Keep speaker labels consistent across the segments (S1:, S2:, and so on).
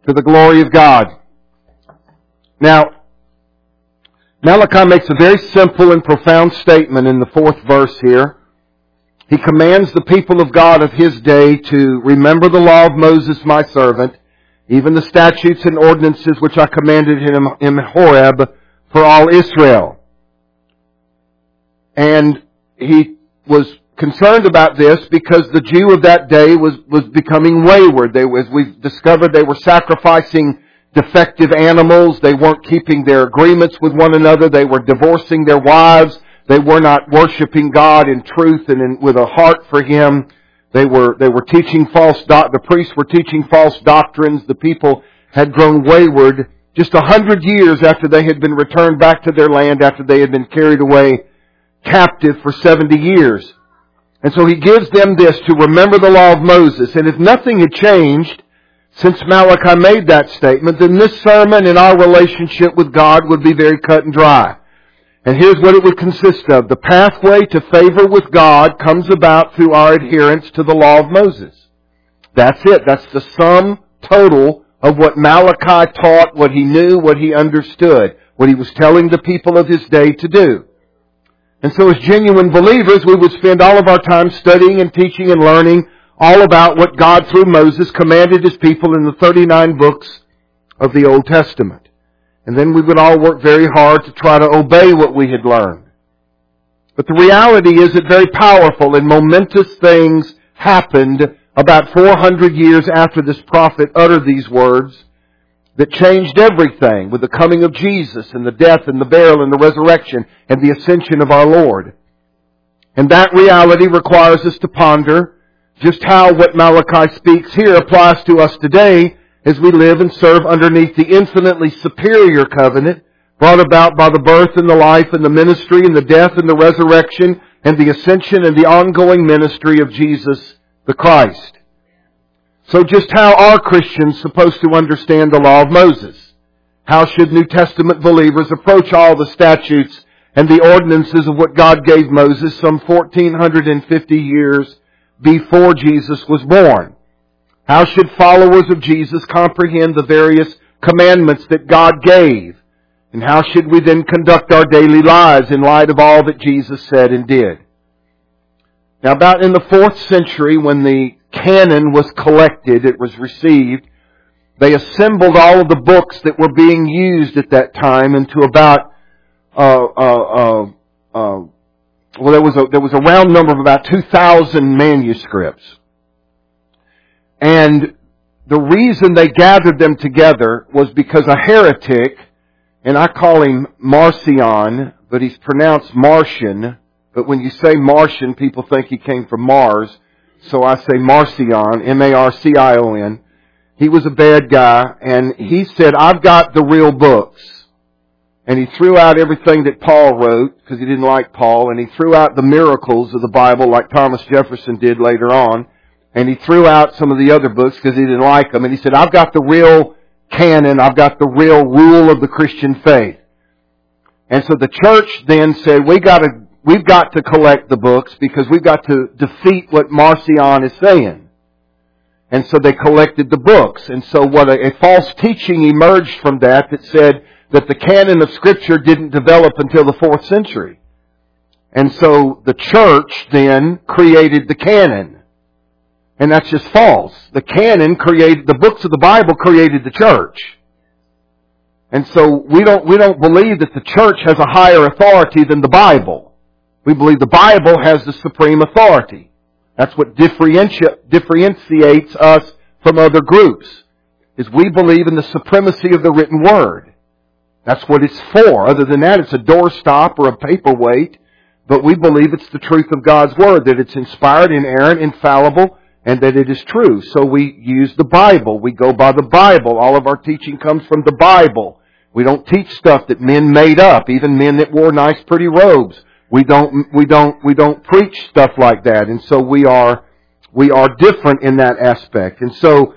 S1: to the glory of God. Now, Malachi makes a very simple and profound statement in the 4th verse here. He commands the people of God of his day to remember the law of Moses, my servant, even the statutes and ordinances which I commanded him in Horeb for all Israel. And he was concerned about this because the Jew of that day was becoming wayward. As we've discovered, they were sacrificing defective animals. They weren't keeping their agreements with one another. They were divorcing their wives. They were not worshiping God in truth and with a heart for Him. They were teaching the priests were teaching false doctrines. The people had grown wayward just 100 years after they had been returned back to their land, after they had been carried away captive for 70 years. And so he gives them this to remember the law of Moses. And if nothing had changed since Malachi made that statement, then this sermon and our relationship with God would be very cut and dry. And here's what it would consist of. The pathway to favor with God comes about through our adherence to the law of Moses. That's it. That's the sum total of what Malachi taught, what he knew, what he understood, what he was telling the people of his day to do. And so as genuine believers, we would spend all of our time studying and teaching and learning all about what God through Moses commanded His people in the 39 books of the Old Testament. And then we would all work very hard to try to obey what we had learned. But the reality is that very powerful and momentous things happened about 400 years after this prophet uttered these words that changed everything with the coming of Jesus and the death and the burial and the resurrection and the ascension of our Lord. And that reality requires us to ponder just how what Malachi speaks here applies to us today as we live and serve underneath the infinitely superior covenant brought about by the birth and the life and the ministry and the death and the resurrection and the ascension and the ongoing ministry of Jesus the Christ. So just how are Christians supposed to understand the law of Moses? How should New Testament believers approach all the statutes and the ordinances of what God gave Moses some 1,450 years before Jesus was born? How should followers of Jesus comprehend the various commandments that God gave? And how should we then conduct our daily lives in light of all that Jesus said and did? Now, about in the 4th century, when the canon was collected, it was received, they assembled all of the books that were being used at that time into about, there was a round number of about 2,000 manuscripts. And the reason they gathered them together was because a heretic, and I call him Marcion, but he's pronounced Martian, but when you say Martian, people think he came from Mars. So I say Marcion, M-A-R-C-I-O-N. He was a bad guy, and he said, I've got the real books. And he threw out everything that Paul wrote, because he didn't like Paul, and he threw out the miracles of the Bible like Thomas Jefferson did later on. And he threw out some of the other books because he didn't like them. And he said, I've got the real canon, I've got the real rule of the Christian faith. And so the church then said, we've got to collect the books because we've got to defeat what Marcion is saying. And so they collected the books. And so what a false teaching emerged from that said that the canon of Scripture didn't develop until the 4th century. And so the church then created the canon. And that's just false. The canon created, the books of the Bible created the church. And so we don't believe that the church has a higher authority than the Bible. We believe the Bible has the supreme authority. That's what differentiates us from other groups, is we believe in the supremacy of the written word. That's what it's for. Other than that, it's a doorstop or a paperweight. But we believe it's the truth of God's word, that it's inspired, inerrant, infallible, and that it is true. So we use the Bible. We go by the Bible. All of our teaching comes from the Bible. We don't teach stuff that men made up, even men that wore nice, pretty robes. We don't preach stuff like that. And so we are different in that aspect. And so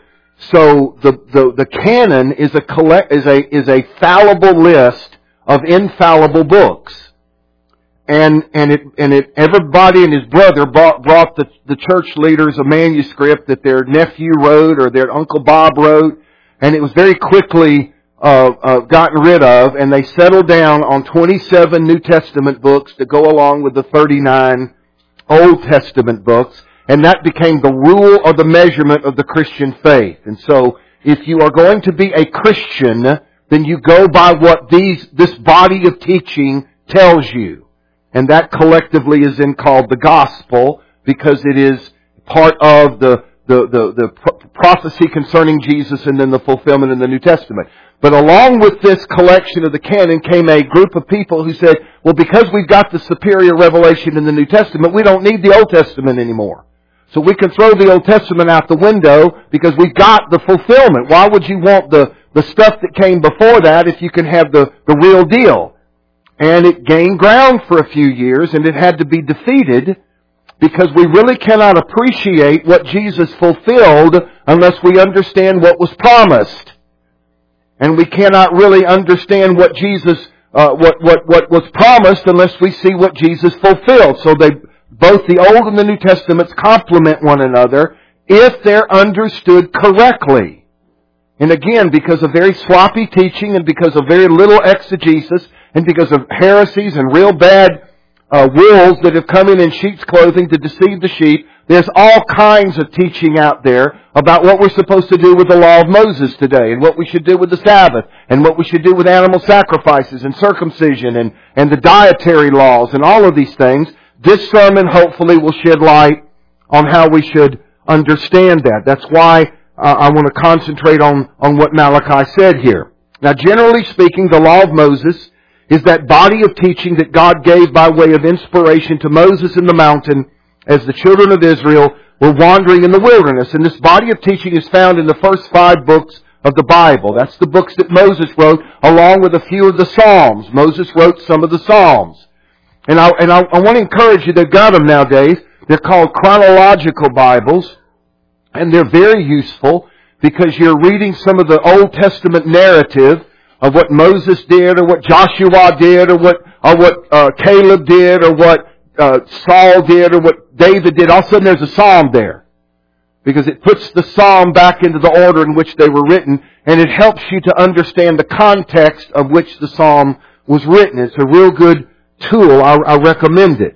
S1: the canon is a fallible list of infallible books. And everybody and his brother brought the church leaders a manuscript that their nephew wrote or their Uncle Bob wrote. and it was very quickly gotten rid of, and they settled down on 27 New Testament books to go along with the 39 Old Testament books, and that became the rule or the measurement of the Christian faith. And so, if you are going to be a Christian, then you go by what this body of teaching tells you. And that collectively is then called the gospel, because it is part of the prophecy concerning Jesus and then the fulfillment in the New Testament. But along with this collection of the canon came a group of people who said, well, because we've got the superior revelation in the New Testament, we don't need the Old Testament anymore. So we can throw the Old Testament out the window because we've got the fulfillment. Why would you want the stuff that came before that if you can have the real deal? And it gained ground for a few years, and it had to be defeated, because we really cannot appreciate what Jesus fulfilled unless we understand what was promised. And we cannot really understand what Jesus, what was promised unless we see what Jesus fulfilled. So both the Old and the New Testaments complement one another if they're understood correctly. And again, because of very sloppy teaching and because of very little exegesis and because of heresies and real bad wolves that have come in sheep's clothing to deceive the sheep, there's all kinds of teaching out there about what we're supposed to do with the law of Moses today, and what we should do with the Sabbath, and what we should do with animal sacrifices and circumcision and the dietary laws and all of these things. This sermon hopefully will shed light on how we should understand that. That's why I want to concentrate on what Malachi said here. Now, generally speaking, the law of Moses is that body of teaching that God gave by way of inspiration to Moses in the mountain as the children of Israel were wandering in the wilderness. And this body of teaching is found in the first 5 books of the Bible. That's the books that Moses wrote, along with a few of the Psalms. Moses wrote some of the Psalms. And I want to encourage you, they've got them nowadays. They're called chronological Bibles, and they're very useful because you're reading some of the Old Testament narrative of what Moses did, or what Joshua did, or what Caleb did, or what Saul did, or what David did. All of a sudden there's a psalm there, because it puts the psalm back into the order in which they were written, and it helps you to understand the context of which the psalm was written. It's a real good tool. I recommend it.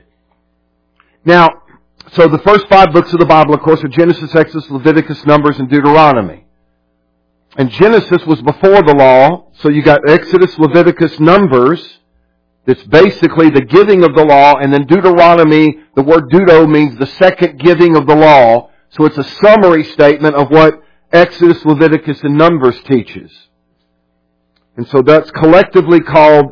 S1: Now, so the first 5 books of the Bible, of course, are Genesis, Exodus, Leviticus, Numbers, and Deuteronomy. And Genesis was before the law, so you got Exodus, Leviticus, Numbers. It's basically the giving of the law, and then Deuteronomy, the word deuto means the second giving of the law. So it's a summary statement of what Exodus, Leviticus, and Numbers teaches. And so that's collectively called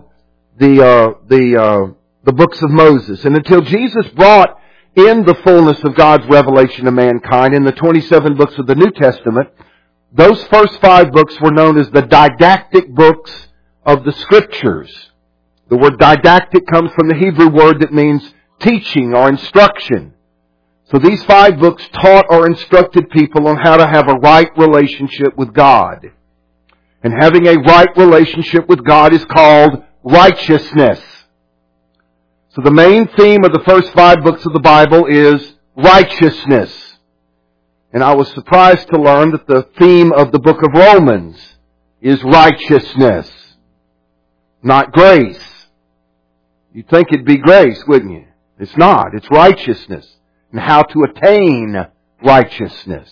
S1: the books of Moses. And until Jesus brought in the fullness of God's revelation to mankind in the 27 books of the New Testament, those first 5 books were known as the didactic books of the Scriptures. The word didactic comes from the Hebrew word that means teaching or instruction. So these 5 books taught or instructed people on how to have a right relationship with God. And having a right relationship with God is called righteousness. So the main theme of the first 5 books of the Bible is righteousness. And I was surprised to learn that the theme of the book of Romans is righteousness, not grace. You'd think it'd be grace, wouldn't you? It's not. It's righteousness and how to attain righteousness.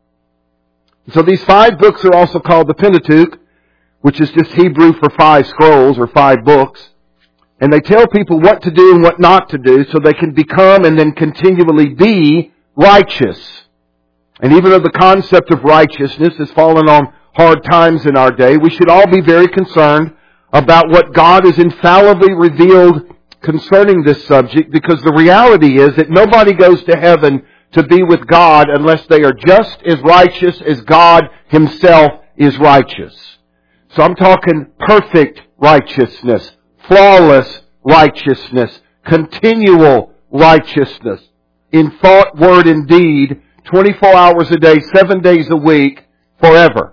S1: So these 5 books are also called the Pentateuch, which is just Hebrew for 5 scrolls or 5 books. And they tell people what to do and what not to do so they can become and then continually be righteous. And even though the concept of righteousness has fallen on hard times in our day, we should all be very concerned about what God has infallibly revealed concerning this subject, because the reality is that nobody goes to heaven to be with God unless they are just as righteous as God Himself is righteous. So I'm talking perfect righteousness, flawless righteousness, continual righteousness, in thought, word, and deed, 24 hours a day, 7 days a week, forever.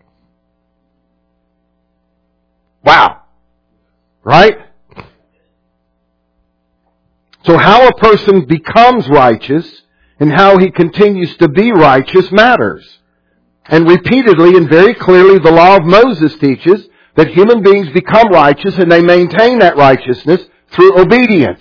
S1: Wow. Right? So how a person becomes righteous and how he continues to be righteous matters. And repeatedly and very clearly the law of Moses teaches that human beings become righteous and they maintain that righteousness through obedience.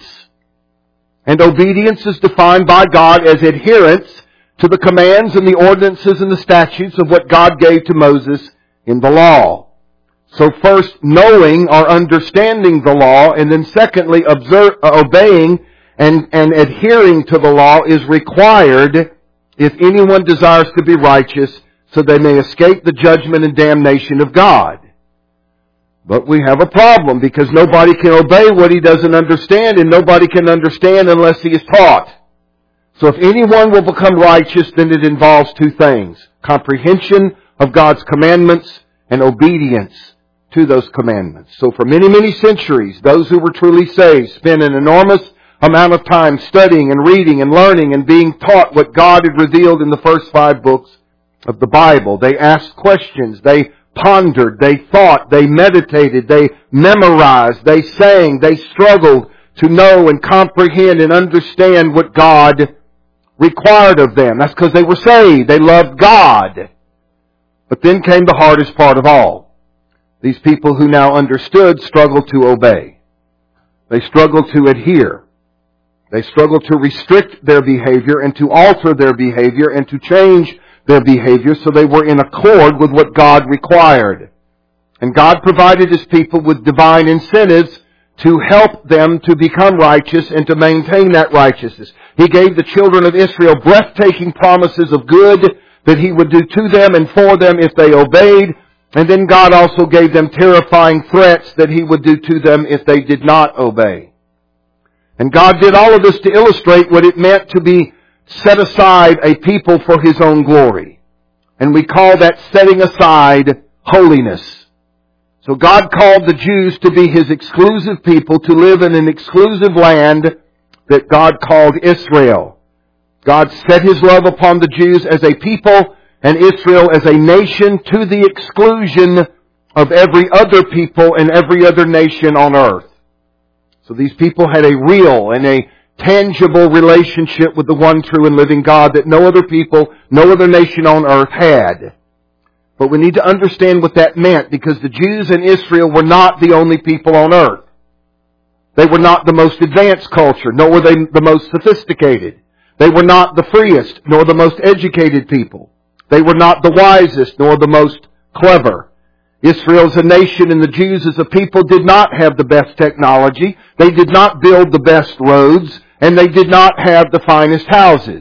S1: And obedience is defined by God as adherence to the commands and the ordinances and the statutes of what God gave to Moses in the law. So first, knowing or understanding the law, and then secondly, obeying and adhering to the law is required if anyone desires to be righteous, so they may escape the judgment and damnation of God. But we have a problem because nobody can obey what he doesn't understand, and nobody can understand unless he is taught. So if anyone will become righteous, then it involves two things: comprehension of God's commandments and obedience to those commandments. So for many, many centuries, those who were truly saved spent an enormous amount of time studying and reading and learning and being taught what God had revealed in the first 5 books of the Bible. They asked questions, they pondered, they thought, they meditated, they memorized, they sang, they struggled to know and comprehend and understand what God required of them. That's because they were saved. They loved God. But then came the hardest part of all. These people who now understood struggled to obey. They struggled to adhere. They struggled to restrict their behavior and to alter their behavior and to change their behavior so they were in accord with what God required. And God provided His people with divine incentives to help them to become righteous and to maintain that righteousness. He gave the children of Israel breathtaking promises of good that He would do to them and for them if they obeyed. And then God also gave them terrifying threats that He would do to them if they did not obey. And God did all of this to illustrate what it meant to be set aside a people for His own glory. And we call that setting aside holiness. So God called the Jews to be His exclusive people, to live in an exclusive land that God called Israel. God set His love upon the Jews as a people and Israel as a nation to the exclusion of every other people and every other nation on earth. So these people had a real and a tangible relationship with the one true and living God that no other people, no other nation on earth had. But we need to understand what that meant, because the Jews in Israel were not the only people on earth. They were not the most advanced culture, nor were they the most sophisticated. They were not the freest, nor the most educated people. They were not the wisest, nor the most clever. Israel as a nation and the Jews as a people did not have the best technology. They did not build the best roads, and they did not have the finest houses.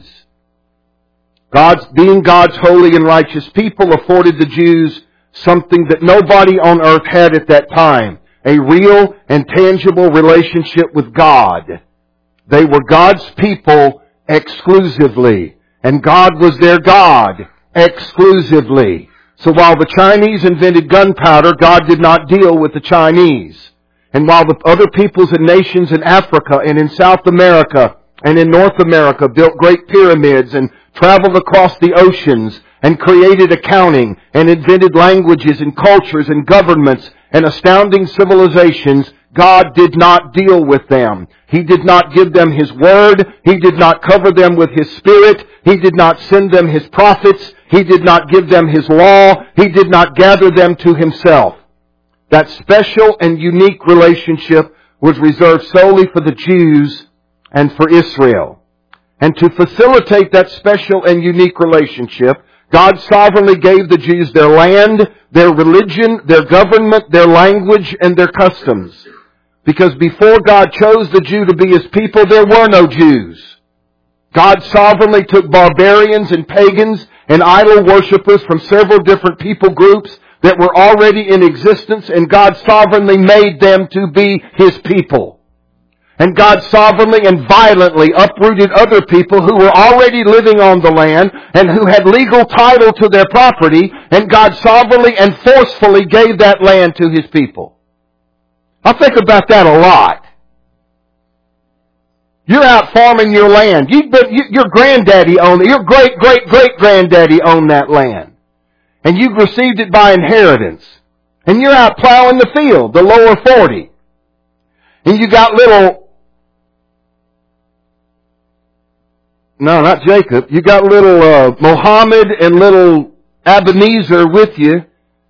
S1: Being God's holy and righteous people afforded the Jews something that nobody on earth had at that time: a real and tangible relationship with God. They were God's people exclusively, and God was their God exclusively. So while the Chinese invented gunpowder, God did not deal with the Chinese. And while the other peoples and nations in Africa and in South America and in North America built great pyramids and traveled across the oceans and created accounting and invented languages and cultures and governments and astounding civilizations, God did not deal with them. He did not give them His Word. He did not cover them with His Spirit. He did not send them His prophets. He did not give them His law. He did not gather them to Himself. That special and unique relationship was reserved solely for the Jews and for Israel. And to facilitate that special and unique relationship, God sovereignly gave the Jews their land, their religion, their government, their language, and their customs. Because before God chose the Jew to be His people, there were no Jews. God sovereignly took barbarians and pagans and idol worshippers from several different people groups that were already in existence, and God sovereignly made them to be His people. And God sovereignly and violently uprooted other people who were already living on the land and who had legal title to their property, and God sovereignly and forcefully gave that land to His people. I think about that a lot. You're out farming your land. Your granddaddy owned it. Your great-great-great-granddaddy owned that land. And you received it by inheritance. And you're out plowing the field, the lower 40. And you got you got little Mohammed and little Ebenezer with you,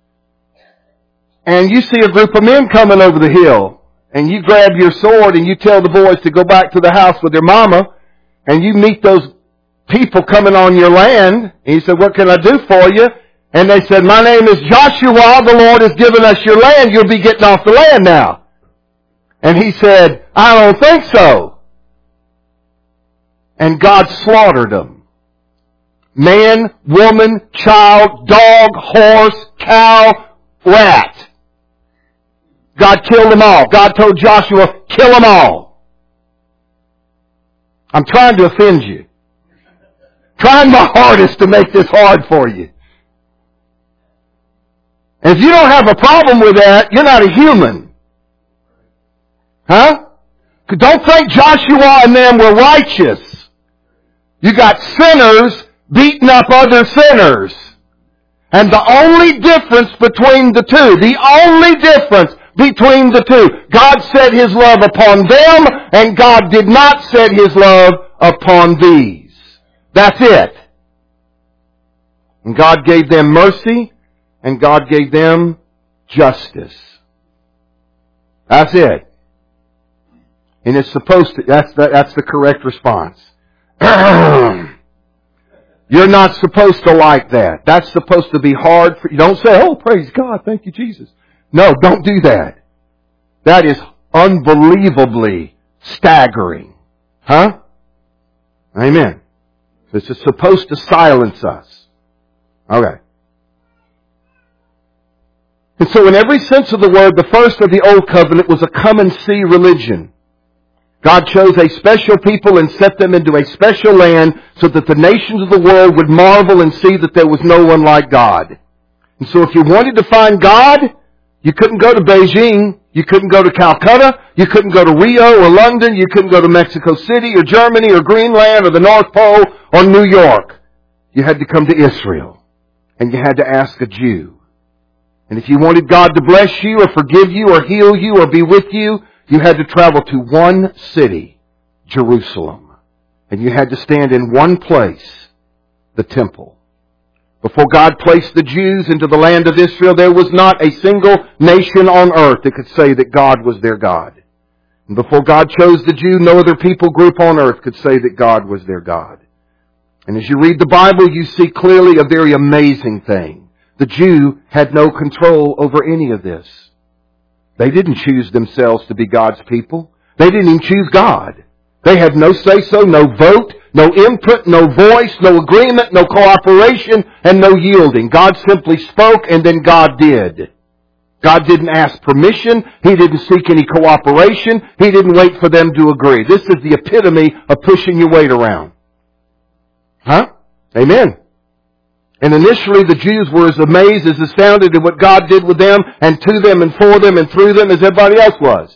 S1: and you see a group of men coming over the hill, and you grab your sword and you tell the boys to go back to the house with their mama, and you meet those people coming on your land, and you said, what can I do for you? And they said, my name is Joshua, the Lord has given us your land, you'll be getting off the land now. And he said, I don't think so. And God slaughtered them. Man, woman, child, dog, horse, cow, rat. God killed them all. God told Joshua, kill them all. I'm trying to offend you. Trying my hardest to make this hard for you. And if you don't have a problem with that, you're not a human. Huh? Don't think Joshua and them were righteous. You got sinners beating up other sinners. And the only difference between the two, God set His love upon them, and God did not set His love upon these. That's it. And God gave them mercy, and God gave them justice. That's it. And it's supposed to, that's the correct response. You're not supposed to like that. That's supposed to be hard for you. Don't say, oh, praise God, thank you, Jesus. No, don't do that. That is unbelievably staggering. Huh? Amen. This is supposed to silence us. Okay. And so in every sense of the word, the first of the Old Covenant was a come and see religion. God chose a special people and set them into a special land so that the nations of the world would marvel and see that there was no one like God. And so if you wanted to find God, you couldn't go to Beijing, you couldn't go to Calcutta, you couldn't go to Rio or London, you couldn't go to Mexico City or Germany or Greenland or the North Pole or New York. You had to come to Israel. And you had to ask a Jew. And if you wanted God to bless you or forgive you or heal you or be with you, you had to travel to one city, Jerusalem. And you had to stand in one place, the temple. Before God placed the Jews into the land of Israel, there was not a single nation on earth that could say that God was their God. And before God chose the Jew, no other people group on earth could say that God was their God. And as you read the Bible, you see clearly a very amazing thing. The Jew had no control over any of this. They didn't choose themselves to be God's people. They didn't even choose God. They had no say-so, no vote, no input, no voice, no agreement, no cooperation, and no yielding. God simply spoke, and then God did. God didn't ask permission. He didn't seek any cooperation. He didn't wait for them to agree. This is the epitome of pushing your weight around. Huh? Amen. And initially the Jews were as amazed, as astounded at what God did with them and to them and for them and through them as everybody else was.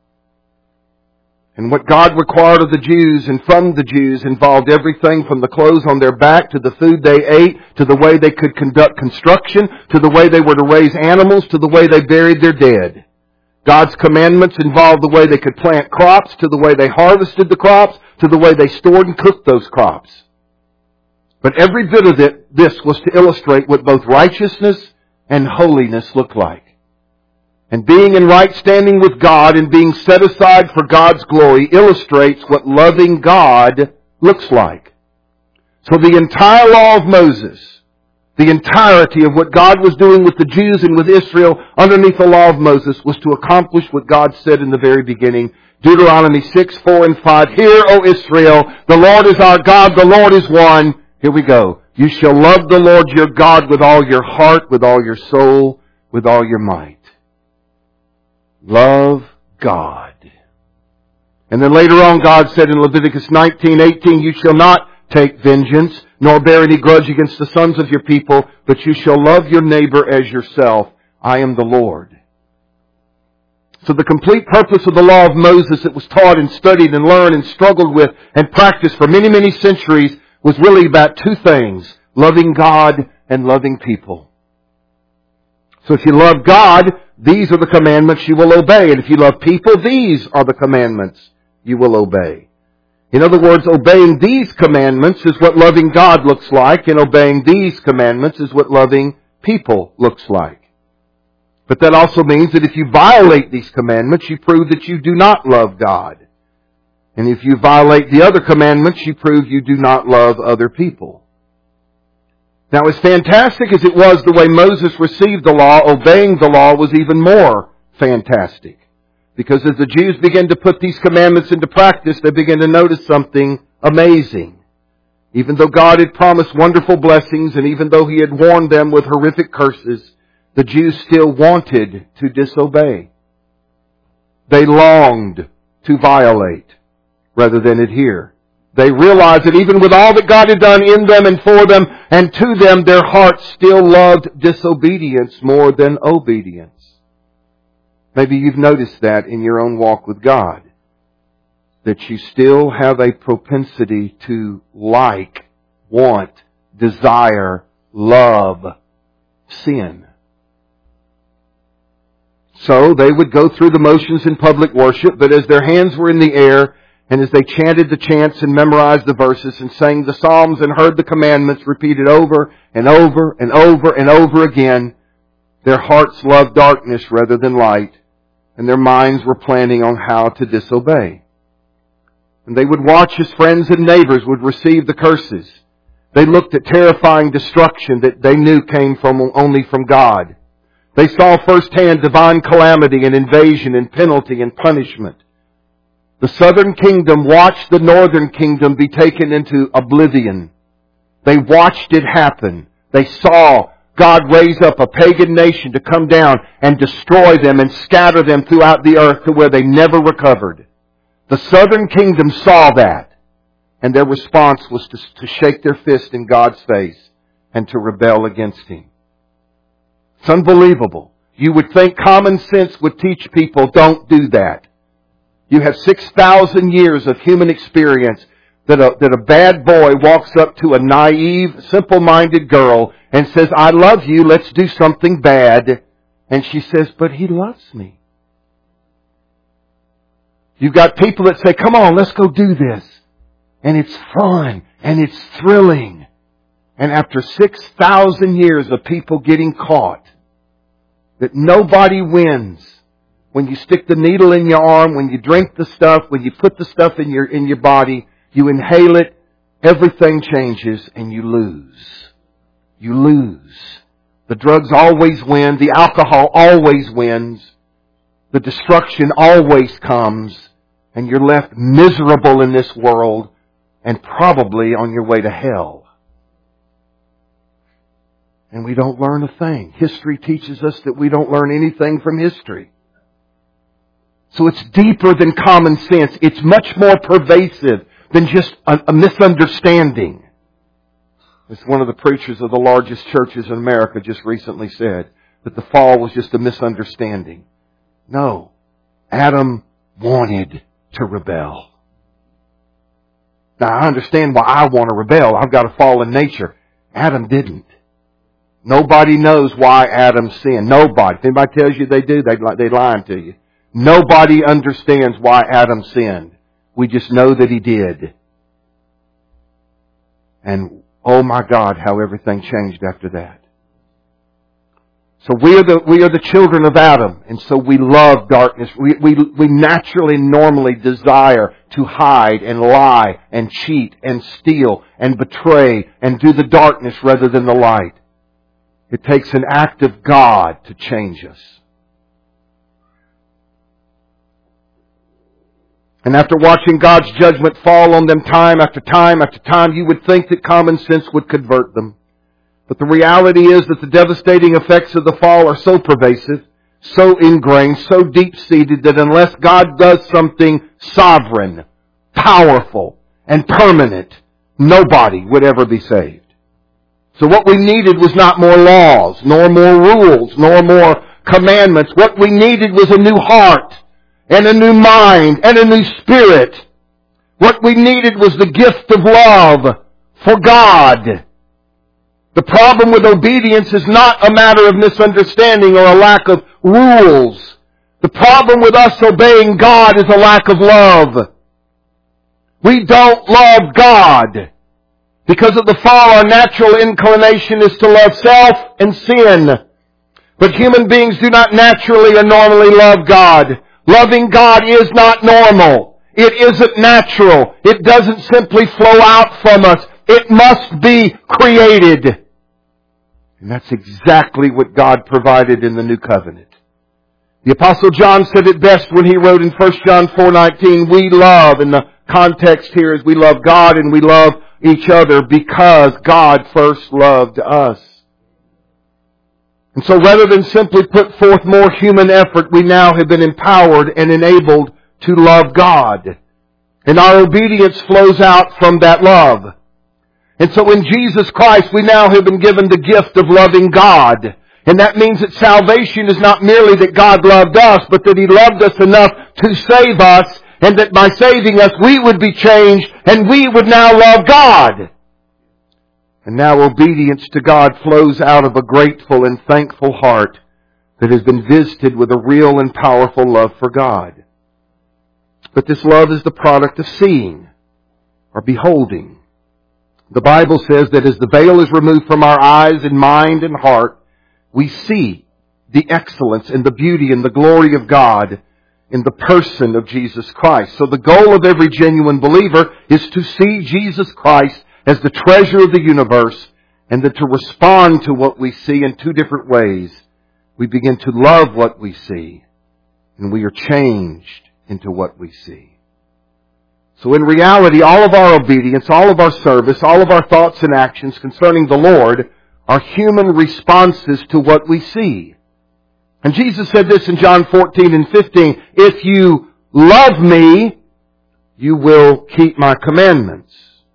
S1: And what God required of the Jews and from the Jews involved everything from the clothes on their back to the food they ate, to the way they could conduct construction, to the way they were to raise animals, to the way they buried their dead. God's commandments involved the way they could plant crops, to the way they harvested the crops, to the way they stored and cooked those crops. But every bit of this was to illustrate what both righteousness and holiness look like. And being in right standing with God and being set aside for God's glory illustrates what loving God looks like. So the entire law of Moses, the entirety of what God was doing with the Jews and with Israel underneath the law of Moses was to accomplish what God said in the very beginning. Deuteronomy 6, 4, and 5. Hear, O Israel, the Lord is our God, the Lord is one. Here we go. You shall love the Lord your God with all your heart, with all your soul, with all your might. Love God. And then later on God said in Leviticus 19:18, you shall not take vengeance, nor bear any grudge against the sons of your people, but you shall love your neighbor as yourself. I am the Lord. So the complete purpose of the law of Moses that was taught and studied and learned and struggled with and practiced for many, many centuries was really about two things, loving God and loving people. So if you love God, these are the commandments you will obey. And if you love people, these are the commandments you will obey. In other words, obeying these commandments is what loving God looks like, and obeying these commandments is what loving people looks like. But that also means that if you violate these commandments, you prove that you do not love God. And if you violate the other commandments, you prove you do not love other people. Now, as fantastic as it was the way Moses received the law, obeying the law was even more fantastic. Because as the Jews began to put these commandments into practice, they began to notice something amazing. Even though God had promised wonderful blessings, and even though He had warned them with horrific curses, the Jews still wanted to disobey. They longed to violate rather than adhere. They realized that even with all that God had done in them and for them and to them, their hearts still loved disobedience more than obedience. Maybe you've noticed that in your own walk with God. That you still have a propensity to like, want, desire, love sin. So they would go through the motions in public worship, but as their hands were in the air, and as they chanted the chants and memorized the verses and sang the psalms and heard the commandments repeated over and over and over and over again, their hearts loved darkness rather than light, and their minds were planning on how to disobey. And they would watch as friends and neighbors would receive the curses. They looked at terrifying destruction that they knew came only from God. They saw firsthand divine calamity and invasion and penalty and punishment. The southern kingdom watched the northern kingdom be taken into oblivion. They watched it happen. They saw God raise up a pagan nation to come down and destroy them and scatter them throughout the earth to where they never recovered. The southern kingdom saw that, and their response was to shake their fist in God's face and to rebel against Him. It's unbelievable. You would think common sense would teach people, don't do that. You have 6,000 years of human experience that a bad boy walks up to a naive, simple-minded girl and says, I love you, let's do something bad. And she says, but he loves me. You've got people that say, come on, let's go do this. And it's fun, and it's thrilling. And after 6,000 years of people getting caught, that nobody wins. When you stick the needle in your arm, when you drink the stuff, when you put the stuff in your body, you inhale it, everything changes and you lose. You lose. The drugs always win. The alcohol always wins. The destruction always comes. And you're left miserable in this world and probably on your way to hell. And we don't learn a thing. History teaches us that we don't learn anything from history. So it's deeper than common sense. It's much more pervasive than just a misunderstanding. As one of the preachers of the largest churches in America just recently said, that the fall was just a misunderstanding. No. Adam wanted to rebel. Now I understand why I want to rebel. I've got a fallen nature. Adam didn't. Nobody knows why Adam sinned. Nobody. If anybody tells you they do, they're lying to you. Nobody understands why Adam sinned. We just know that he did. And oh my God, how everything changed after that. So we are the children of Adam, and so we love darkness. We naturally, normally desire to hide and lie and cheat and steal and betray and do the darkness rather than the light. It takes an act of God to change us. And after watching God's judgment fall on them time after time after time, you would think that common sense would convert them. But the reality is that the devastating effects of the fall are so pervasive, so ingrained, so deep-seated that unless God does something sovereign, powerful, and permanent, nobody would ever be saved. So what we needed was not more laws, nor more rules, nor more commandments. What we needed was a new heart, and a new mind, and a new spirit. What we needed was the gift of love for God. The problem with obedience is not a matter of misunderstanding or a lack of rules. The problem with us obeying God is a lack of love. We don't love God. Because of the fall, our natural inclination is to love self and sin. But human beings do not naturally or normally love God. Loving God is not normal. It isn't natural. It doesn't simply flow out from us. It must be created. And that's exactly what God provided in the New Covenant. The Apostle John said it best when he wrote in 1 John 4:19, we love, and the context here is we love God and we love each other because God first loved us. And so rather than simply put forth more human effort, we now have been empowered and enabled to love God. And our obedience flows out from that love. And so in Jesus Christ, we now have been given the gift of loving God. And that means that salvation is not merely that God loved us, but that He loved us enough to save us, and that by saving us, we would be changed, and we would now love God. And now obedience to God flows out of a grateful and thankful heart that has been visited with a real and powerful love for God. But this love is the product of seeing or beholding. The Bible says that as the veil is removed from our eyes and mind and heart, we see the excellence and the beauty and the glory of God in the person of Jesus Christ. So the goal of every genuine believer is to see Jesus Christ as the treasure of the universe, and then to respond to what we see in two different ways. We begin to love what we see, and we are changed into what we see. So in reality, all of our obedience, all of our service, all of our thoughts and actions concerning the Lord are human responses to what we see. And Jesus said this in John 14:15, if you love me, you will keep my commandments.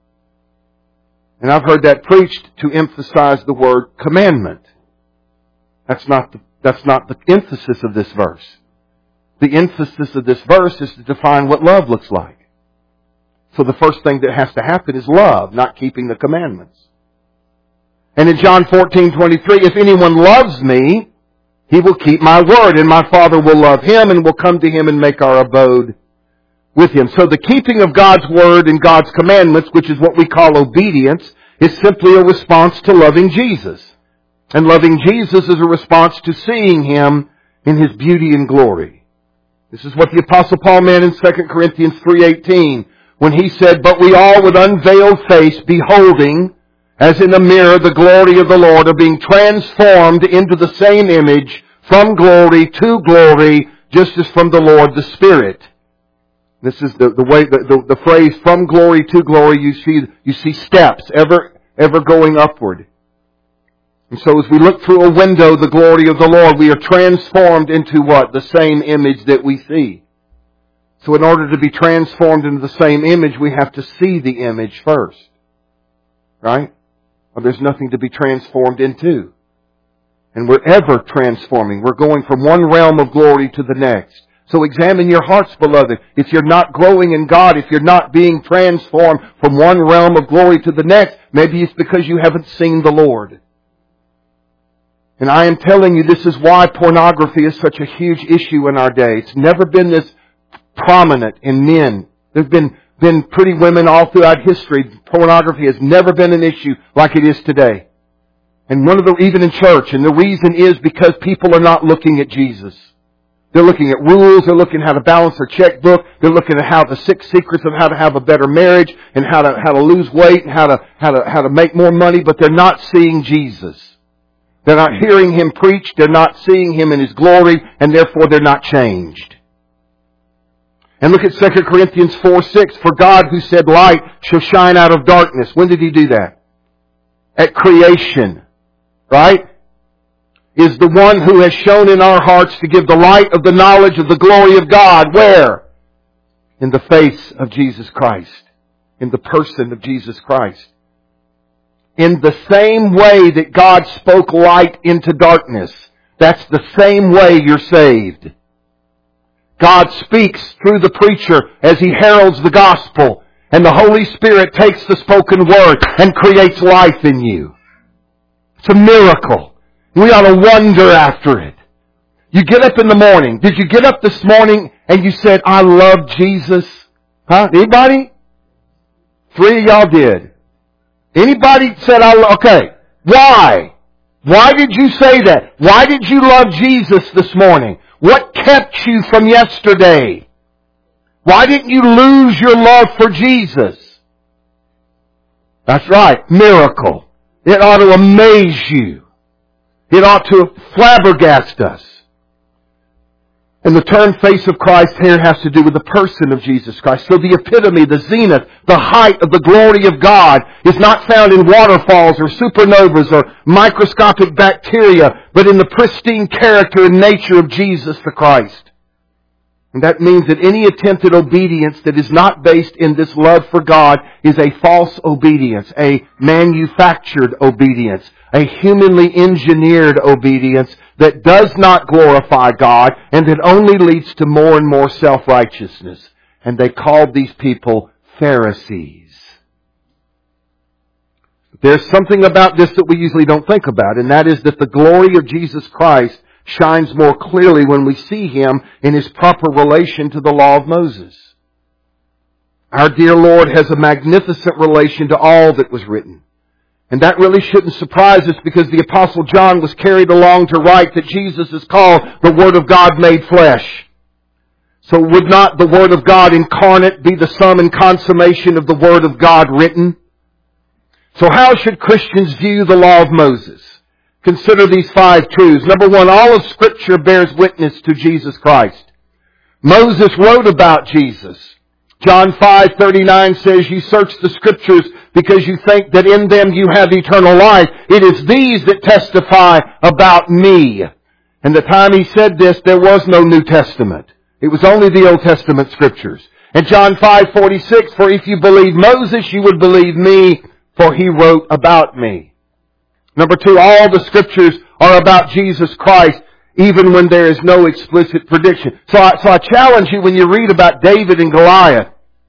S1: And I've heard that preached to emphasize the word commandment. That's not the emphasis of this verse. The emphasis of this verse is to define what love looks like. So the first thing that has to happen is love, not keeping the commandments. And in John 14:23, if anyone loves me, he will keep my word, and my Father will love him, and will come to him and make our abode with him. So the keeping of God's word and God's commandments, which is what we call obedience, is simply a response to loving Jesus. And loving Jesus is a response to seeing Him in His beauty and glory. This is what the Apostle Paul meant in 2 Corinthians 3:18 when he said, but we all with unveiled face, beholding, as in a mirror, the glory of the Lord, are being transformed into the same image from glory to glory, just as from the Lord the Spirit. This is the way, the phrase from glory to glory, you see steps, ever going upward. And so as we look through a window, the glory of the Lord, we are transformed into what? The same image that we see. So in order to be transformed into the same image, we have to see the image first. Right? Or there's nothing to be transformed into. And we're ever transforming. We're going from one realm of glory to the next. So examine your hearts, beloved. If you're not growing in God, if you're not being transformed from one realm of glory to the next, maybe it's because you haven't seen the Lord. And I am telling you, this is why pornography is such a huge issue in our day. It's never been this prominent in men. There's been pretty women all throughout history. Pornography has never been an issue like it is today. And even in church. And the reason is because people are not looking at Jesus. They're looking at rules. They're looking at how to balance their checkbook. They're looking at how the 6 secrets of how to have a better marriage and how to lose weight and how to make more money. But they're not seeing Jesus. They're not hearing Him preach. They're not seeing Him in His glory, and therefore they're not changed. And look at 2 Corinthians 4:6. For God, who said light shall shine out of darkness. When did He do that? At creation. Right? Is the one who has shown in our hearts to give the light of the knowledge of the glory of God. Where? In the face of Jesus Christ. In the person of Jesus Christ. In the same way that God spoke light into darkness, that's the same way you're saved. God speaks through the preacher as he heralds the gospel, and the Holy Spirit takes the spoken word and creates life in you. It's a miracle. We ought to wonder after it. You get up in the morning. Did you get up this morning and you said, I love Jesus? Huh? Anybody? 3 of y'all did. Anybody said, okay, why? Why did you say that? Why did you love Jesus this morning? What kept you from yesterday? Why didn't you lose your love for Jesus? That's right, miracle. It ought to amaze you. It ought to flabbergast us. And the term face of Christ here has to do with the person of Jesus Christ. So the epitome, the zenith, the height of the glory of God is not found in waterfalls or supernovas or microscopic bacteria, but in the pristine character and nature of Jesus the Christ. And that means that any attempt at obedience that is not based in this love for God is a false obedience, a manufactured obedience, a humanly engineered obedience that does not glorify God and that only leads to more and more self-righteousness. And they called these people Pharisees. There's something about this that we usually don't think about, and that is that the glory of Jesus Christ shines more clearly when we see Him in His proper relation to the law of Moses. Our dear Lord has a magnificent relation to all that was written. And that really shouldn't surprise us because the Apostle John was carried along to write that Jesus is called the Word of God made flesh. So would not the Word of God incarnate be the sum and consummation of the Word of God written? So how should Christians view the law of Moses? Consider these 5 truths. Number 1, all of Scripture bears witness to Jesus Christ. Moses wrote about Jesus. John 5:39 says, "You search the Scriptures because you think that in them you have eternal life. It is these that testify about me." And the time he said this, there was no New Testament. It was only the Old Testament Scriptures. And John 5:46, "For if you believe Moses, you would believe me, for he wrote about me." Number 2, all the Scriptures are about Jesus Christ, even when there is no explicit prediction. So I challenge you when you read about David and Goliath,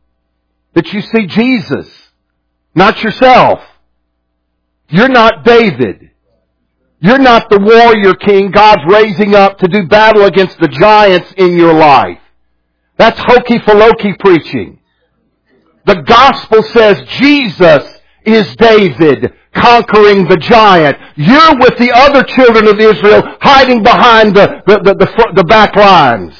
S1: that you see Jesus, not yourself. You're not David. You're not the warrior king God's raising up to do battle against the giants in your life. That's hokey-folokey preaching. The gospel says Jesus is David conquering the giant. You're with the other children of Israel hiding behind the back lines.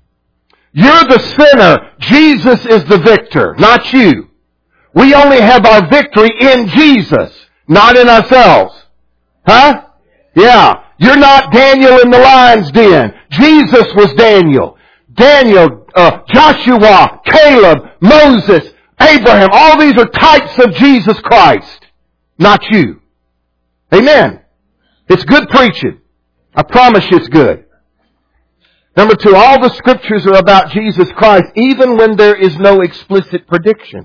S1: You're the sinner. Jesus is the victor, not you. We only have our victory in Jesus, not in ourselves. Huh? Yeah. You're not Daniel in the lion's den. Jesus was Daniel. Daniel, Joshua, Caleb, Moses, Abraham. All these are types of Jesus Christ. Not you. Amen. It's good preaching. I promise you it's good. Number 2, all the Scriptures are about Jesus Christ, even when there is no explicit prediction.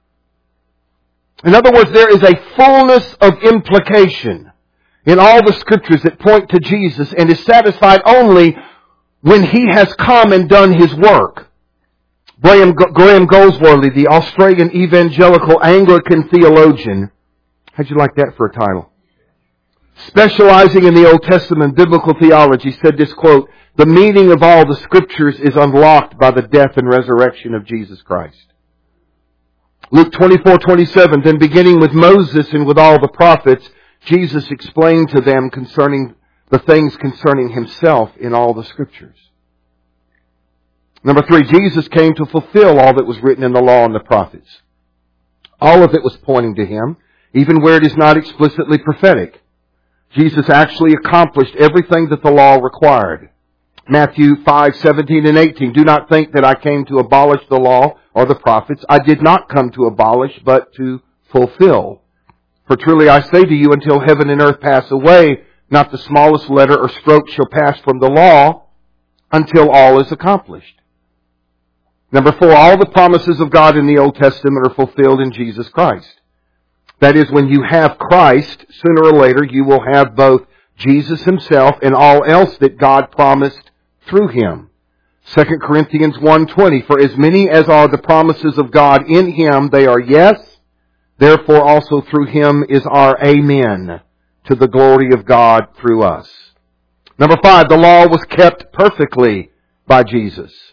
S1: In other words, there is a fullness of implication in all the Scriptures that point to Jesus and is satisfied only when He has come and done His work. Graham Goldsworthy, the Australian evangelical Anglican theologian, how'd you like that for a title? Specializing in the Old Testament biblical theology, said this quote, "The meaning of all the Scriptures is unlocked by the death and resurrection of Jesus Christ." Luke 24:27, "Then beginning with Moses and with all the prophets, Jesus explained to them concerning the things concerning Himself in all the Scriptures." Number 3, Jesus came to fulfill all that was written in the law and the prophets. All of it was pointing to Him, even where it is not explicitly prophetic. Jesus actually accomplished everything that the law required. Matthew 5:17 and 18, "Do not think that I came to abolish the law or the prophets. I did not come to abolish, but to fulfill. For truly I say to you, until heaven and earth pass away, not the smallest letter or stroke shall pass from the law until all is accomplished." Number 4, all the promises of God in the Old Testament are fulfilled in Jesus Christ. That is, when you have Christ, sooner or later you will have both Jesus Himself and all else that God promised through Him. 2 Corinthians 1:20, "For as many as are the promises of God in Him, they are yes. Therefore also through Him is our amen, to the glory of God through us." Number 5, the law was kept perfectly by Jesus.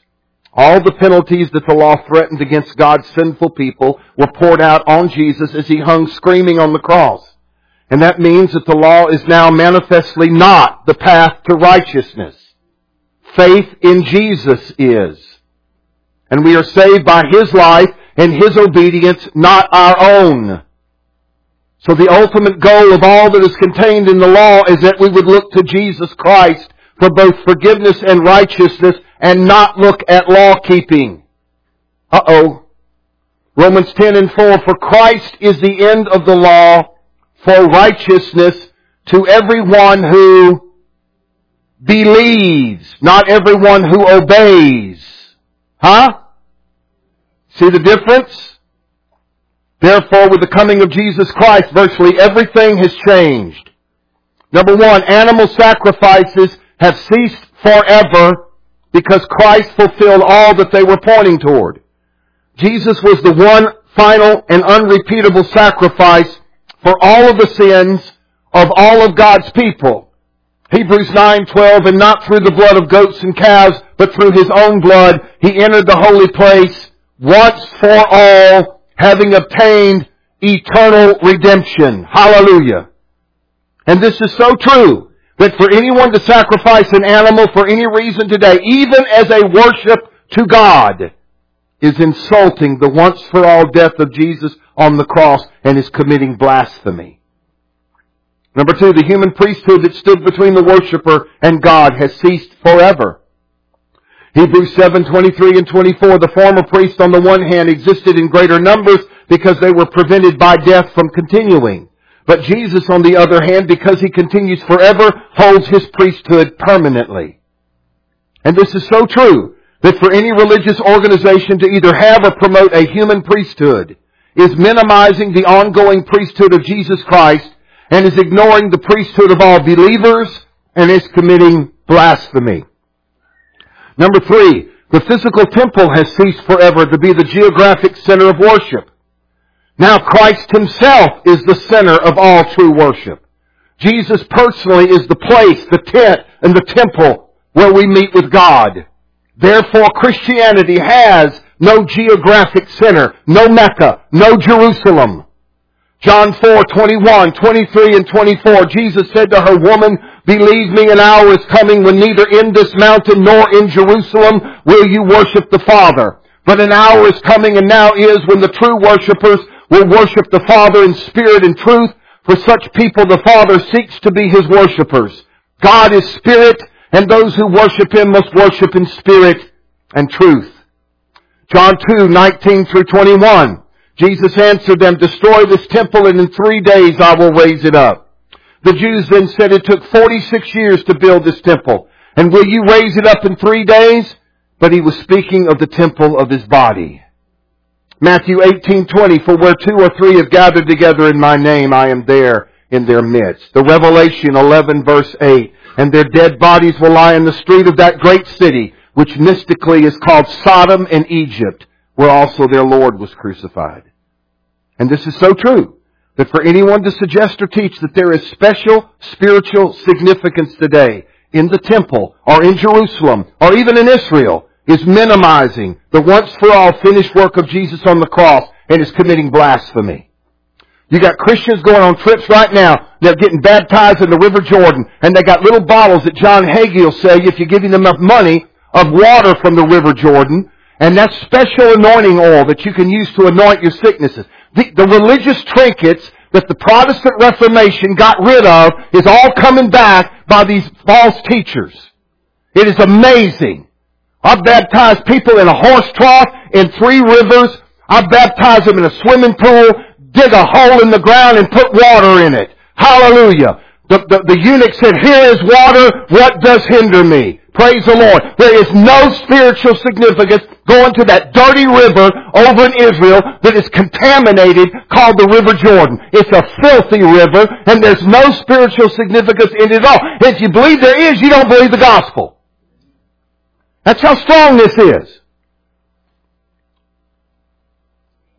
S1: All the penalties that the law threatened against God's sinful people were poured out on Jesus as He hung screaming on the cross. And that means that the law is now manifestly not the path to righteousness. Faith in Jesus is. And we are saved by His life and His obedience, not our own. So the ultimate goal of all that is contained in the law is that we would look to Jesus Christ for both forgiveness and righteousness and not look at law keeping. Romans 10:4, for Christ is the end of the law for righteousness to everyone who believes, not everyone who obeys. See the difference? Therefore, with the coming of Jesus Christ, virtually everything has changed. Number one, animal sacrifices have ceased forever because Christ fulfilled all that they were pointing toward. Jesus was the one final and unrepeatable sacrifice for all of the sins of all of God's people. Hebrews 9:12, and not through the blood of goats and calves, but through His own blood, He entered the holy place once for all, having obtained eternal redemption. Hallelujah. And this is so true, that for anyone to sacrifice an animal for any reason today, even as a worship to God, is insulting the once-for-all death of Jesus on the cross and is committing blasphemy. Number two, the human priesthood that stood between the worshiper and God has ceased forever. Hebrews 7:23 and 24, the former priests on the one hand existed in greater numbers because they were prevented by death from continuing. But Jesus, on the other hand, because He continues forever, holds His priesthood permanently. And this is so true, that for any religious organization to either have or promote a human priesthood is minimizing the ongoing priesthood of Jesus Christ and is ignoring the priesthood of all believers and is committing blasphemy. Number three, the physical temple has ceased forever to be the geographic center of worship. Now Christ Himself is the center of all true worship. Jesus personally is the place, the tent, and the temple where we meet with God. Therefore, Christianity has no geographic center, no Mecca, no Jerusalem. John 4:21, 23, and 24, Jesus said to her, Woman, believe me, an hour is coming when neither in this mountain nor in Jerusalem will you worship the Father. But an hour is coming and now is when the true worshipers will worship the Father in spirit and truth. For such people the Father seeks to be His worshipers. God is spirit, and those who worship Him must worship in spirit and truth. John 2:19 through 21. Jesus answered them, Destroy this temple, and in 3 days I will raise it up. The Jews then said, It took 46 years to build this temple, and will you raise it up in 3 days? But He was speaking of the temple of His body. Matthew 18:20, For where 2 or 3 have gathered together in my name, I am there in their midst. The Revelation 11 verse 8, And their dead bodies will lie in the street of that great city, which mystically is called Sodom and Egypt, where also their Lord was crucified. And this is so true, that for anyone to suggest or teach that there is special spiritual significance today in the temple, or in Jerusalem, or even in Israel, is minimizing the once-for-all finished work of Jesus on the cross and is committing blasphemy. You got Christians going on trips right now. They're getting baptized in the River Jordan, and they got little bottles that John Hagee will say, if you give them enough money, of water from the River Jordan, and that's special anointing oil that you can use to anoint your sicknesses. The religious trinkets that the Protestant Reformation got rid of is all coming back by these false teachers. It is amazing. I've baptized people in a horse trough, in 3 rivers. I've baptized them in a swimming pool, dig a hole in the ground and put water in it. Hallelujah. The eunuch said, Here is water, what does hinder me? Praise the Lord. There is no spiritual significance going to that dirty river over in Israel that is contaminated called the River Jordan. It's a filthy river, and there's no spiritual significance in it at all. If you believe there is, you don't believe the gospel. That's how strong this is.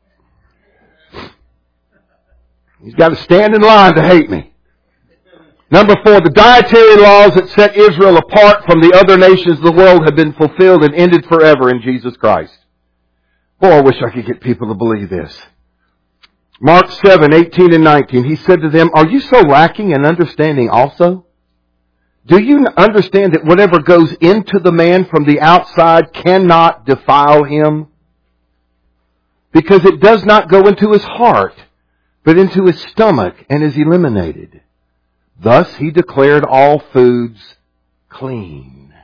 S1: He's got to stand in line to hate me. Number 4, the dietary laws that set Israel apart from the other nations of the world have been fulfilled and ended forever in Jesus Christ. Boy, I wish I could get people to believe this. Mark 7:18 and 19, He said to them, "Are you so lacking in understanding also? Do you understand that whatever goes into the man from the outside cannot defile him? Because it does not go into his heart, but into his stomach and is eliminated. Thus He declared all foods clean."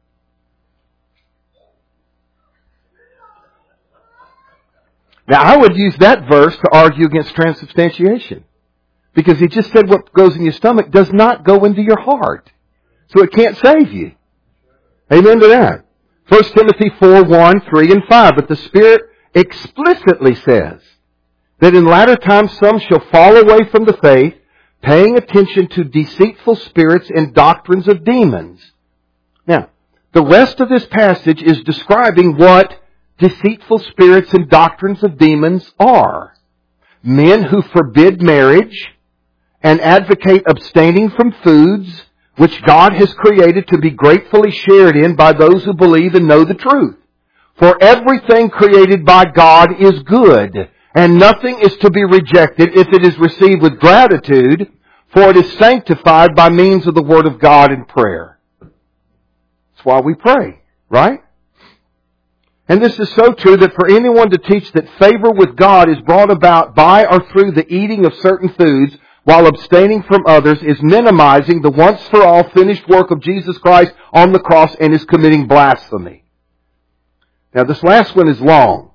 S1: Now, I would use that verse to argue against transubstantiation. Because He just said what goes in your stomach does not go into your heart. So it can't save you. Amen to that. 1 Timothy 4:1, 3, and 5. But the Spirit explicitly says that in latter times some shall fall away from the faith, paying attention to deceitful spirits and doctrines of demons. Now, the rest of this passage is describing what deceitful spirits and doctrines of demons are. Men who forbid marriage and advocate abstaining from foods which God has created to be gratefully shared in by those who believe and know the truth. For everything created by God is good, and nothing is to be rejected if it is received with gratitude, for it is sanctified by means of the Word of God in prayer. That's why we pray, right? And this is so true that for anyone to teach that favor with God is brought about by or through the eating of certain foods while abstaining from others is minimizing the once-for-all finished work of Jesus Christ on the cross and is committing blasphemy. Now, this last one is long.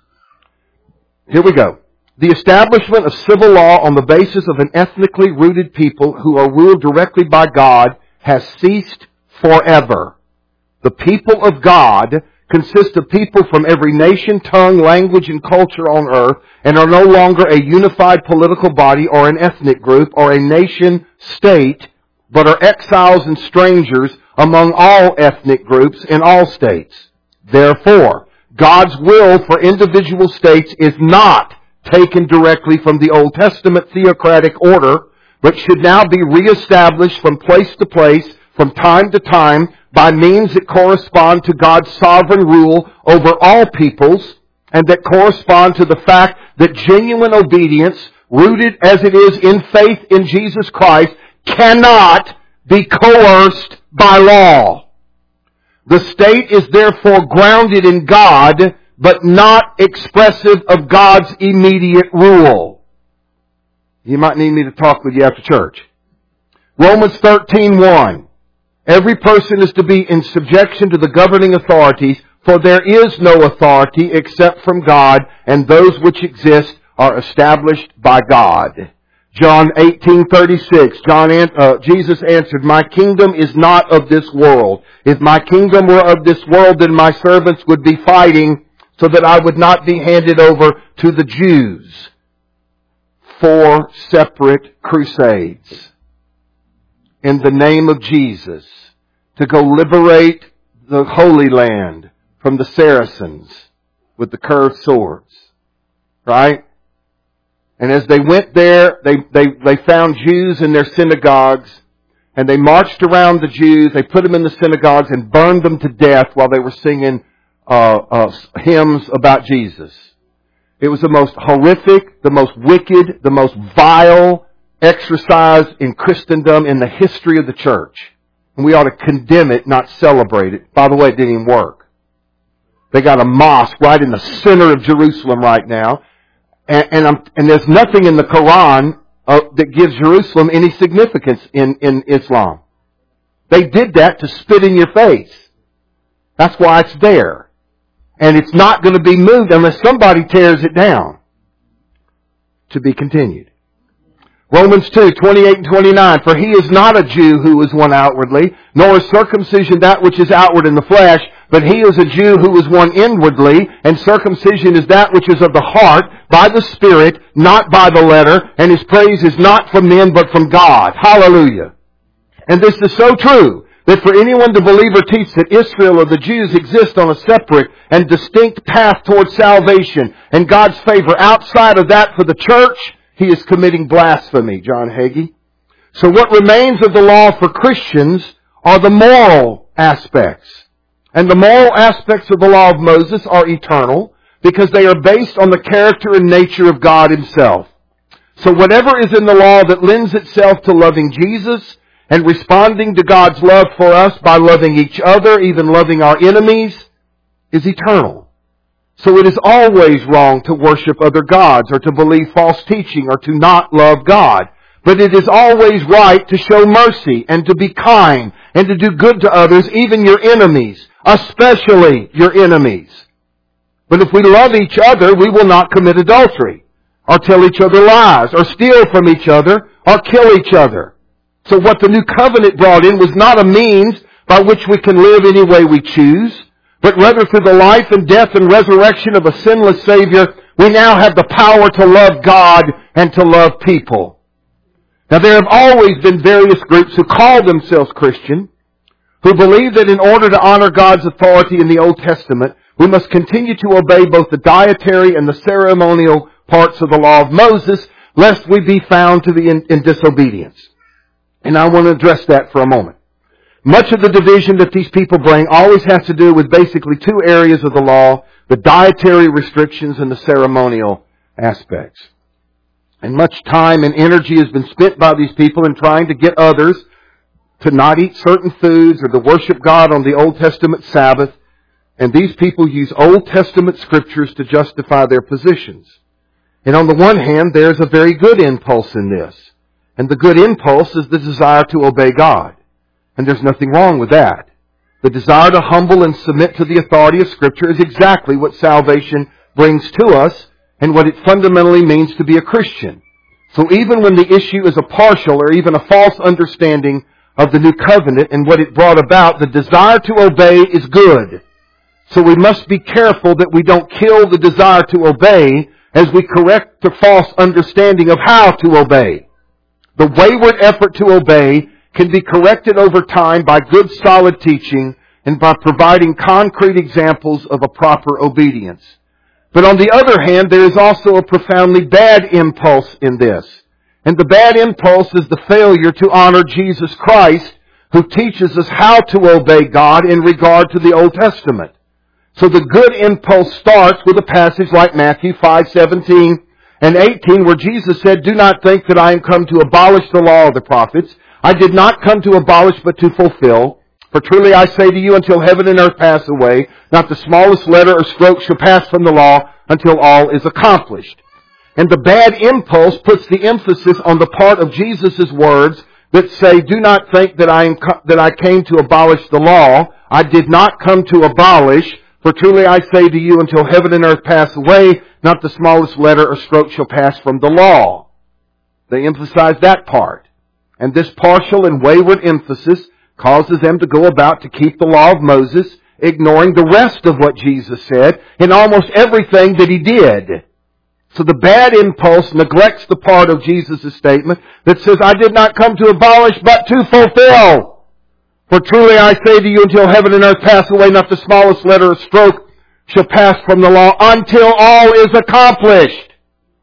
S1: Here we go. The establishment of civil law on the basis of an ethnically rooted people who are ruled directly by God has ceased forever. The people of God consist of people from every nation, tongue, language, and culture on earth, and are no longer a unified political body or an ethnic group or a nation state, but are exiles and strangers among all ethnic groups in all states. Therefore, God's will for individual states is not taken directly from the Old Testament theocratic order, but should now be reestablished from place to place, from time to time, by means that correspond to God's sovereign rule over all peoples, and that correspond to the fact that genuine obedience, rooted as it is in faith in Jesus Christ, cannot be coerced by law. The state is therefore grounded in God, but not expressive of God's immediate rule. You might need me to talk with you after church. Romans 13:1. Every person is to be in subjection to the governing authorities, for there is no authority except from God, and those which exist are established by God. John 18:36, Jesus answered, "My kingdom is not of this world. If my kingdom were of this world, then my servants would be fighting so that I would not be handed over to the Jews." 4 separate crusades in the name of Jesus to go liberate the Holy Land from the Saracens with the curved swords. Right? And as they went there, they found Jews in their synagogues, and they marched around the Jews, they put them in the synagogues and burned them to death while they were singing hymns about Jesus. It was the most horrific, the most wicked, the most vile exercise in Christendom in the history of the church. And we ought to condemn it, not celebrate it. By the way, it didn't even work. They got a mosque right in the center of Jerusalem right now. And there's nothing in the Quran that gives Jerusalem any significance in Islam. They did that to spit in your face. That's why it's there. And it's not going to be moved unless somebody tears it down. To be continued. Romans 2:28 and 29. For he is not a Jew who is one outwardly, nor is circumcision that which is outward in the flesh, but he is a Jew who is one inwardly, and circumcision is that which is of the heart, by the Spirit, not by the letter, and his praise is not from men, but from God. Hallelujah. And this is so true, that for anyone to believe or teach that Israel or the Jews exist on a separate and distinct path towards salvation and God's favor outside of that for the church, he is committing blasphemy, John Hagee. So what remains of the law for Christians are the moral aspects. And the moral aspects of the law of Moses are eternal because they are based on the character and nature of God Himself. So whatever is in the law that lends itself to loving Jesus and responding to God's love for us by loving each other, even loving our enemies, is eternal. So it is always wrong to worship other gods or to believe false teaching or to not love God. But it is always right to show mercy and to be kind and to do good to others, even your enemies, especially your enemies. But if we love each other, we will not commit adultery or tell each other lies or steal from each other or kill each other. So what the new covenant brought in was not a means by which we can live any way we choose, but rather through the life and death and resurrection of a sinless Savior, we now have the power to love God and to love people. Now there have always been various groups who call themselves Christian, who believe that in order to honor God's authority in the Old Testament, we must continue to obey both the dietary and the ceremonial parts of the law of Moses, lest we be found to be in disobedience. And I want to address that for a moment. Much of the division that these people bring always has to do with basically two areas of the law, the dietary restrictions and the ceremonial aspects. And much time and energy has been spent by these people in trying to get others to not eat certain foods or to worship God on the Old Testament Sabbath. And these people use Old Testament scriptures to justify their positions. And on the one hand, there's a very good impulse in this. And the good impulse is the desire to obey God. And there's nothing wrong with that. The desire to humble and submit to the authority of Scripture is exactly what salvation brings to us and what it fundamentally means to be a Christian. So even when the issue is a partial or even a false understanding of the new covenant and what it brought about, the desire to obey is good. So we must be careful that we don't kill the desire to obey as we correct the false understanding of how to obey. The wayward effort to obey can be corrected over time by good solid teaching and by providing concrete examples of a proper obedience. But on the other hand, there is also a profoundly bad impulse in this. And the bad impulse is the failure to honor Jesus Christ, who teaches us how to obey God in regard to the Old Testament. So the good impulse starts with a passage like Matthew 5:17 and 18, where Jesus said, "Do not think that I am come to abolish the law of the prophets. I did not come to abolish, but to fulfill. For truly I say to you, until heaven and earth pass away, not the smallest letter or stroke shall pass from the law until all is accomplished." And the bad impulse puts the emphasis on the part of Jesus' words that say, "Do not think that I came to abolish the law. I did not come to abolish. For truly I say to you, until heaven and earth pass away, not the smallest letter or stroke shall pass from the law." They emphasize that part. And this partial and wayward emphasis causes them to go about to keep the law of Moses, ignoring the rest of what Jesus said in almost everything that He did. So the bad impulse neglects the part of Jesus' statement that says, "I did not come to abolish, but to fulfill. For truly I say to you, until heaven and earth pass away, not the smallest letter or stroke shall pass from the law until all is accomplished."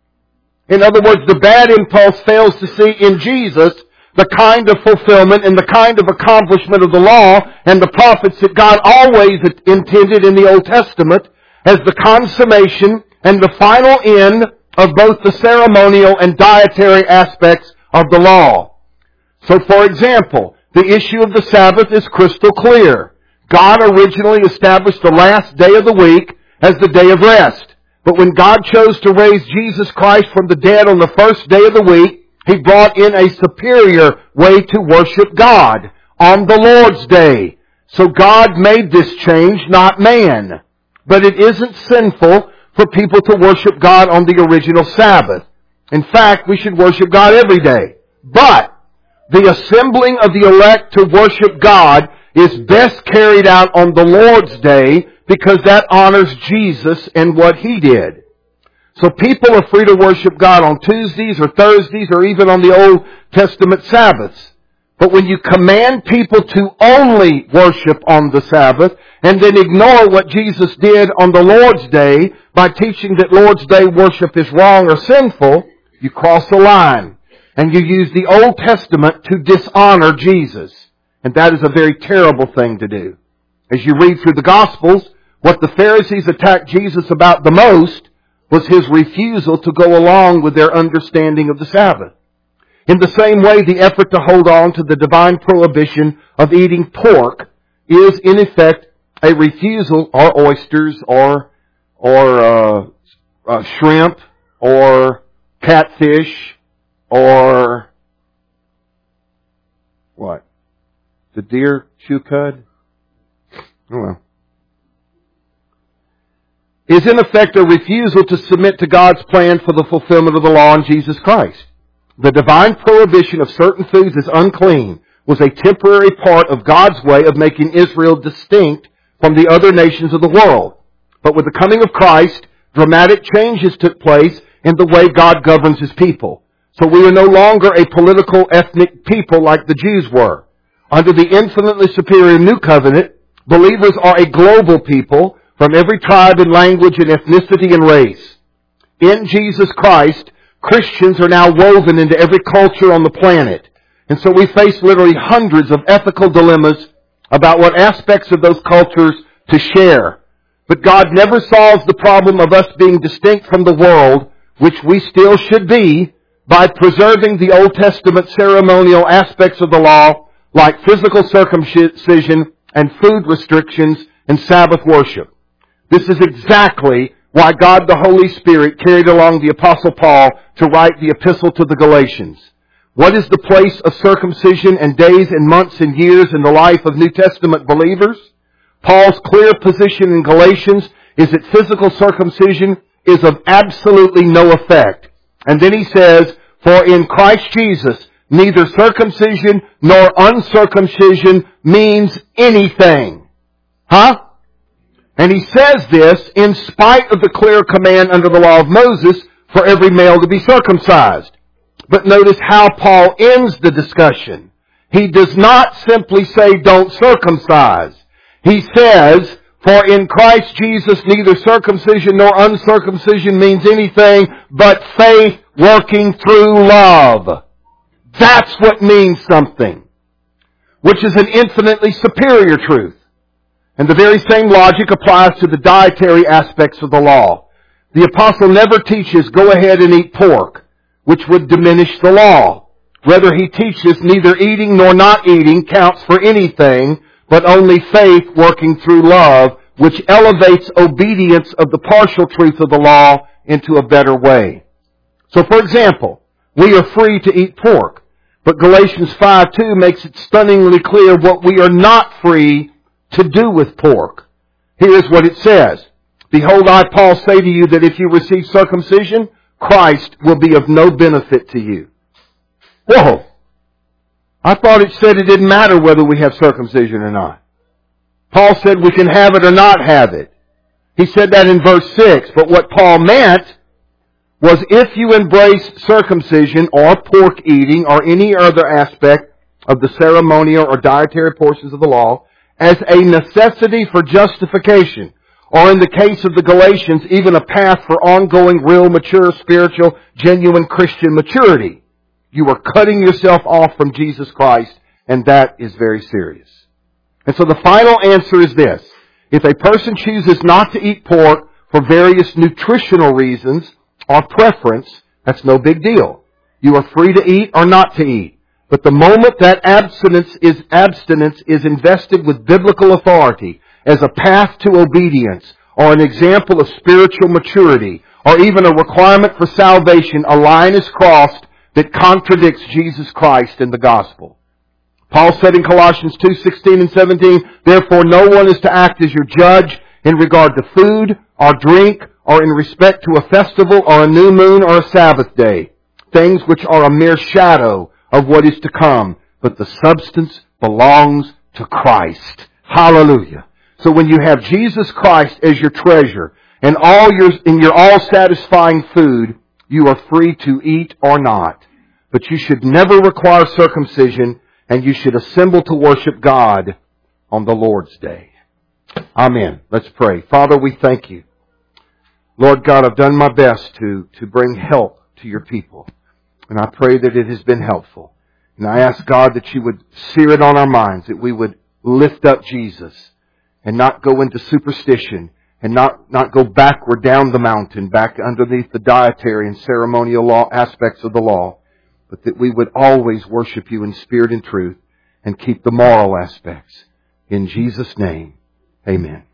S1: In other words, the bad impulse fails to see in Jesus the kind of fulfillment and the kind of accomplishment of the law and the prophets that God always intended in the Old Testament as the consummation and the final end of both the ceremonial and dietary aspects of the law. So, for example, the issue of the Sabbath is crystal clear. God originally established the last day of the week as the day of rest. But when God chose to raise Jesus Christ from the dead on the first day of the week, He brought in a superior way to worship God on the Lord's Day. So God made this change, not man. But it isn't sinful for people to worship God on the original Sabbath. In fact, we should worship God every day. But the assembling of the elect to worship God is best carried out on the Lord's Day because that honors Jesus and what He did. So people are free to worship God on Tuesdays or Thursdays or even on the Old Testament Sabbaths. But when you command people to only worship on the Sabbath and then ignore what Jesus did on the Lord's Day by teaching that Lord's Day worship is wrong or sinful, you cross the line. and you use the Old Testament to dishonor Jesus. And that is a very terrible thing to do. As you read through the Gospels, what the Pharisees attacked Jesus about the most was his refusal to go along with their understanding of the Sabbath. In the same way, the effort to hold on to the divine prohibition of eating pork is, in effect, a refusal, or oysters, or shrimp, or catfish, or what? The deer chew cud? Oh well. Is in effect a refusal to submit to God's plan for the fulfillment of the law in Jesus Christ. The divine prohibition of certain foods as unclean was a temporary part of God's way of making Israel distinct from the other nations of the world. But with the coming of Christ, dramatic changes took place in the way God governs His people. So we are no longer a political, ethnic people like the Jews were. Under the infinitely superior New Covenant, believers are a global people from every tribe and language and ethnicity and race. In Jesus Christ, Christians are now woven into every culture on the planet. And so we face literally hundreds of ethical dilemmas about what aspects of those cultures to share. But God never solves the problem of us being distinct from the world, which we still should be, by preserving the Old Testament ceremonial aspects of the law, like physical circumcision and food restrictions and Sabbath worship. This is exactly why God the Holy Spirit carried along the Apostle Paul to write the epistle to the Galatians. What is the place of circumcision and days and months and years in the life of New Testament believers? Paul's clear position in Galatians is that physical circumcision is of absolutely no effect. And then he says, for in Christ Jesus, neither circumcision nor uncircumcision means anything. Huh? And he says this in spite of the clear command under the law of Moses for every male to be circumcised. But notice how Paul ends the discussion. He does not simply say don't circumcise. He says, for in Christ Jesus neither circumcision nor uncircumcision means anything but faith working through love. That's what means something, which is an infinitely superior truth. And the very same logic applies to the dietary aspects of the law. The apostle never teaches, go ahead and eat pork, which would diminish the law. Rather, he teaches neither eating nor not eating counts for anything, but only faith working through love, which elevates obedience of the partial truth of the law into a better way. So, for example, we are free to eat pork, but Galatians 5:2 makes it stunningly clear what we are not free to do with pork. Here's what it says. Behold, I, Paul, say to you that if you receive circumcision, Christ will be of no benefit to you. Whoa! I thought it said it didn't matter whether we have circumcision or not. Paul said we can have it or not have it. He said that in verse 6. But what Paul meant was if you embrace circumcision or pork eating or any other aspect of the ceremonial or dietary portions of the law as a necessity for justification, or in the case of the Galatians, even a path for ongoing, real, mature, spiritual, genuine Christian maturity, you are cutting yourself off from Jesus Christ, and that is very serious. And so the final answer is this. If a person chooses not to eat pork for various nutritional reasons or preference, that's no big deal. You are free to eat or not to eat. But the moment that abstinence is invested with biblical authority as a path to obedience or an example of spiritual maturity or even a requirement for salvation, a line is crossed that contradicts Jesus Christ and the gospel. Paul said in Colossians 2:16 and 17, therefore no one is to act as your judge in regard to food or drink or in respect to a festival or a new moon or a Sabbath day, things which are a mere shadow of what is to come, but the substance belongs to Christ. Hallelujah. So when you have Jesus Christ as your treasure and your all-satisfying food, you are free to eat or not. But you should never require circumcision, and you should assemble to worship God on the Lord's day. Amen. Let's pray. Father, we thank you. Lord God, I've done my best to bring help to your people. And I pray that it has been helpful. And I ask God that you would sear it on our minds, that we would lift up Jesus and not go into superstition and not go backward down the mountain, back underneath the dietary and ceremonial law aspects of the law, but that we would always worship you in spirit and truth and keep the moral aspects. In Jesus' name, amen.